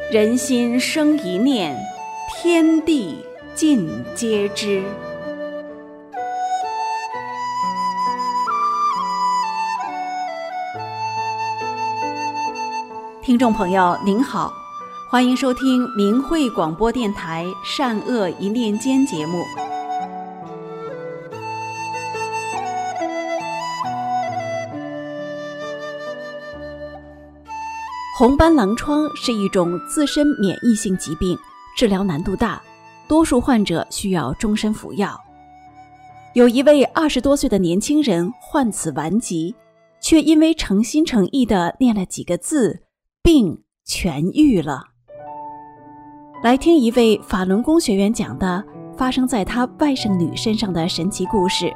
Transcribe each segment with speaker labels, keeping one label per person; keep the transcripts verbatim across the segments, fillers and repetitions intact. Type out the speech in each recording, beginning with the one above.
Speaker 1: 人心生一念，天地尽皆知。听众朋友您好，欢迎收听明慧广播电台善恶一念间节目。红斑狼疮是一种自身免疫性疾病，治疗难度大，多数患者需要终身服药。有一位二十多岁的年轻人患此顽疾，却因为诚心诚意地念了几个字，病痊愈了。来听一位法轮功学员讲的发生在他外甥女身上的神奇故事。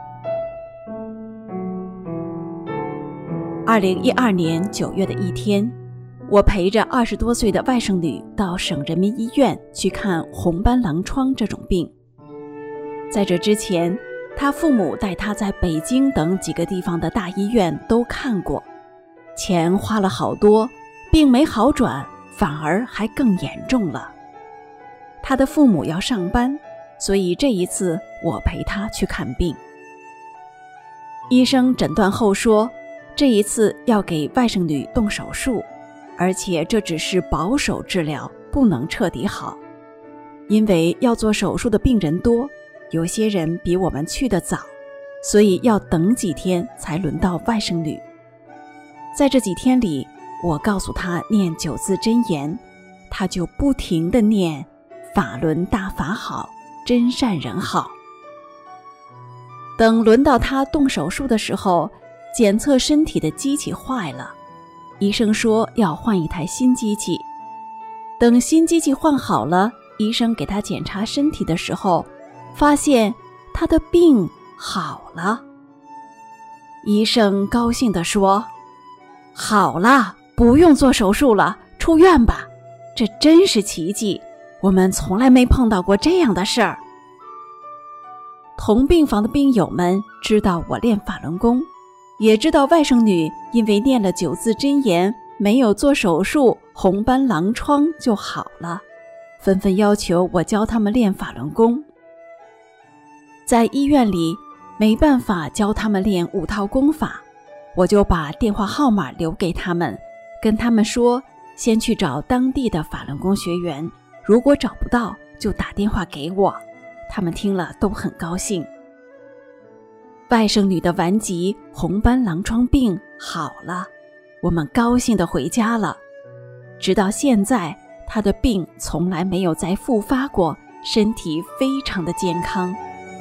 Speaker 1: 二零一二年九月的一天，我陪着二十多岁的外甥女到省人民医院去看红斑狼疮这种病。在这之前，她父母带她在北京等几个地方的大医院都看过，钱花了好多，病没好转，反而还更严重了。她的父母要上班，所以这一次我陪她去看病。医生诊断后说，这一次要给外甥女动手术，而且这只是保守治疗，不能彻底好。因为要做手术的病人多，有些人比我们去得早，所以要等几天才轮到外甥女。在这几天里，我告诉她念九字真言，她就不停地念法轮大法好，真善人好。等轮到她动手术的时候，检测身体的机器坏了，医生说要换一台新机器。等新机器换好了，医生给他检查身体的时候，发现他的病好了。医生高兴地说，好了，不用做手术了，出院吧。这真是奇迹，我们从来没碰到过这样的事儿。同病房的病友们知道我练法轮功，也知道外甥女因为念了九字真言，没有做手术，红斑狼疮就好了，纷纷要求我教他们练法轮功。在医院里没办法教他们练五套功法，我就把电话号码留给他们，跟他们说先去找当地的法轮功学员，如果找不到就打电话给我。他们听了都很高兴。外甥女的顽疾红斑狼疮病好了，我们高兴地回家了。直到现在，她的病从来没有再复发过，身体非常的健康。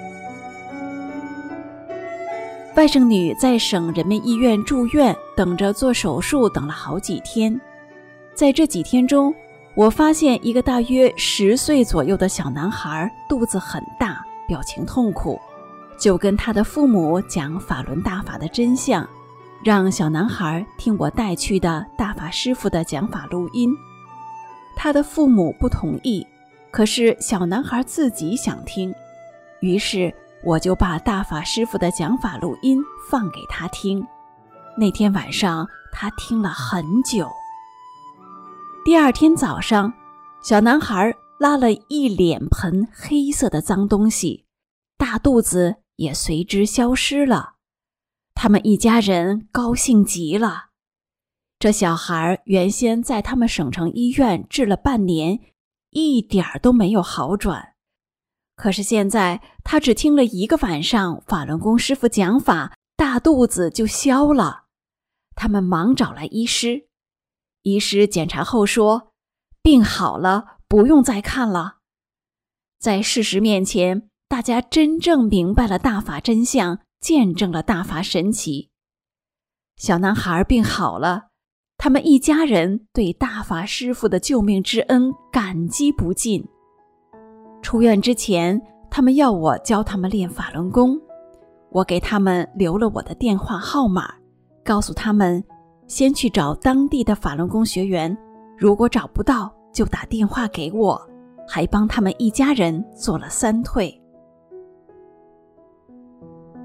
Speaker 1: 外甥女在省人民医院住院，等着做手术，等了好几天。在这几天中，我发现一个大约十岁左右的小男孩肚子很大，表情痛苦，就跟他的父母讲法轮大法的真相，让小男孩听我带去的大法师父的讲法录音。他的父母不同意，可是小男孩自己想听，于是我就把大法师父的讲法录音放给他听。那天晚上他听了很久。第二天早上，小男孩拉了一脸盆黑色的脏东西，大肚子也随之消失了。他们一家人高兴极了。这小孩原先在他们省城医院治了半年，一点儿都没有好转。可是现在他只听了一个晚上法轮功师傅讲法，大肚子就消了。他们忙找来医师，医师检查后说，病好了，不用再看了。在事实面前，大家真正明白了大法真相，见证了大法神奇。小男孩病好了，他们一家人对大法师父的救命之恩感激不尽。出院之前，他们要我教他们练法轮功，我给他们留了我的电话号码，告诉他们先去找当地的法轮功学员，如果找不到就打电话给我，还帮他们一家人做了三退。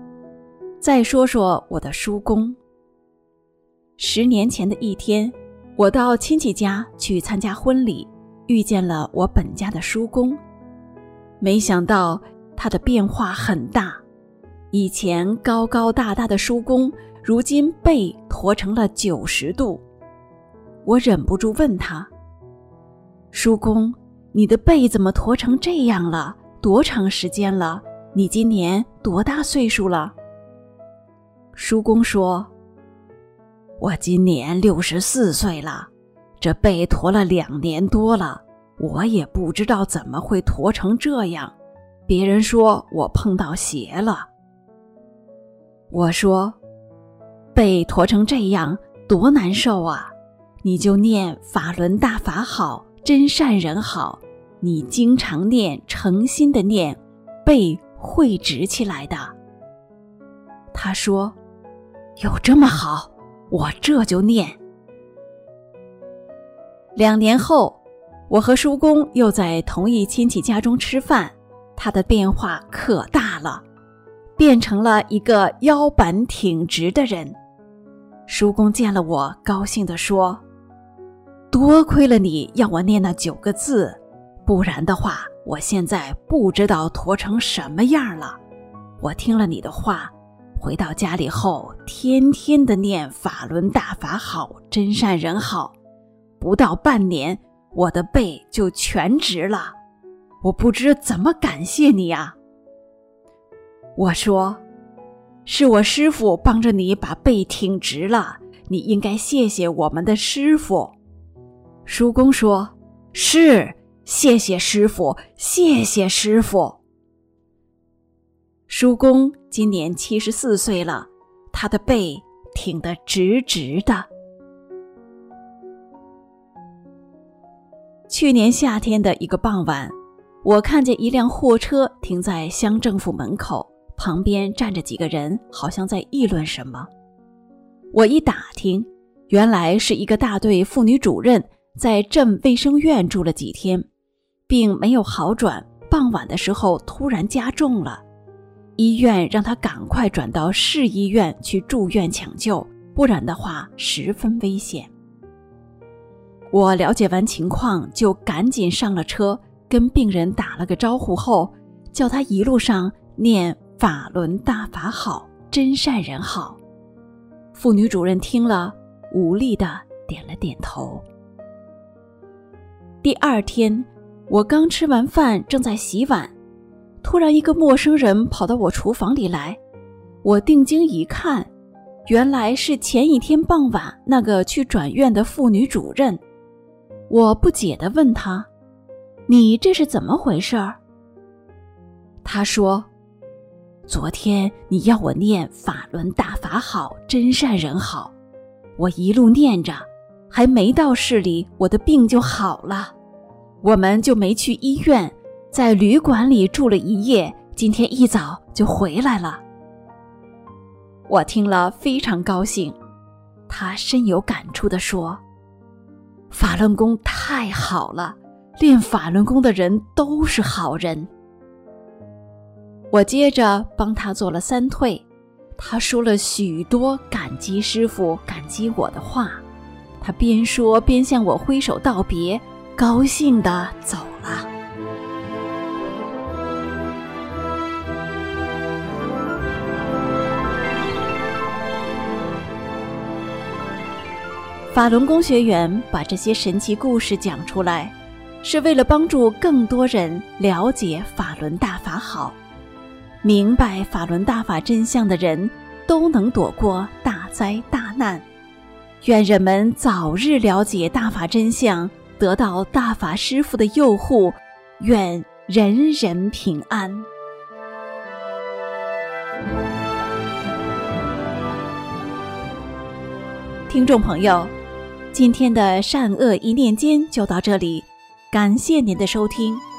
Speaker 1: 再说说我的叔公。十年前的一天， 我到亲戚家去参加婚礼，遇见了我本家的叔公。没想到他的变化很大，以前高高大大的叔公，如今背驼成了九十度。我忍不住问他：叔公，你的背怎么驼成这样了？多长时间了？你今年多大岁数了？叔公说：我今年六十四岁了，这背驼了两年多了，我也不知道怎么会驼成这样，别人说我碰到邪了。我说：背驼成这样多难受啊，你就念法轮大法好，真善人好，你经常念，诚心的念，背会直起来的。他说：有这么好，我这就念。两年后，我和叔公又在同一亲戚家中吃饭，他的变化可大了，变成了一个腰板挺直的人。叔公见了我，高兴地说：多亏了你要我念那九个字，不然的话，我现在不知道驼成什么样了。我听了你的话，回到家里后，天天的念法轮大法好，真善人好，不到半年，我的背就全直了。我不知怎么感谢你啊。我说：是我师父帮着你把背挺直了，你应该谢谢我们的师父。叔公说：是，谢谢师父，谢谢师父。叔公今年七十四岁了，他的背挺得直直的。去年夏天的一个傍晚，我看见一辆货车停在乡政府门口，旁边站着几个人，好像在议论什么。我一打听，原来是一个大队妇女主任在镇卫生院住了几天，并没有好转，傍晚的时候突然加重了，医院让他赶快转到市医院去住院抢救，不然的话十分危险。我了解完情况，就赶紧上了车，跟病人打了个招呼后，叫他一路上念法轮大法好，真善人好。妇女主任听了，无力地点了点头。第二天，我刚吃完饭，正在洗碗，突然一个陌生人跑到我厨房里来。我定睛一看，原来是前一天傍晚那个去转院的妇女主任。我不解地问他：你这是怎么回事？他说：昨天你要我念法轮大法好，真善人好，我一路念着，还没到市里，我的病就好了。我们就没去医院，在旅馆里住了一夜，今天一早就回来了。我听了非常高兴，他深有感触地说：法轮功太好了，练法轮功的人都是好人。我接着帮他做了三退，他说了许多感激师父、感激我的话，他边说边向我挥手道别，高兴地走了。法轮功学员把这些神奇故事讲出来，是为了帮助更多人了解法轮大法好，明白法轮大法真相的人都能躲过大灾大难。愿人们早日了解大法真相，得到大法师父的佑护，愿人人平安。听众朋友，今天的善恶一念间就到这里，感谢您的收听。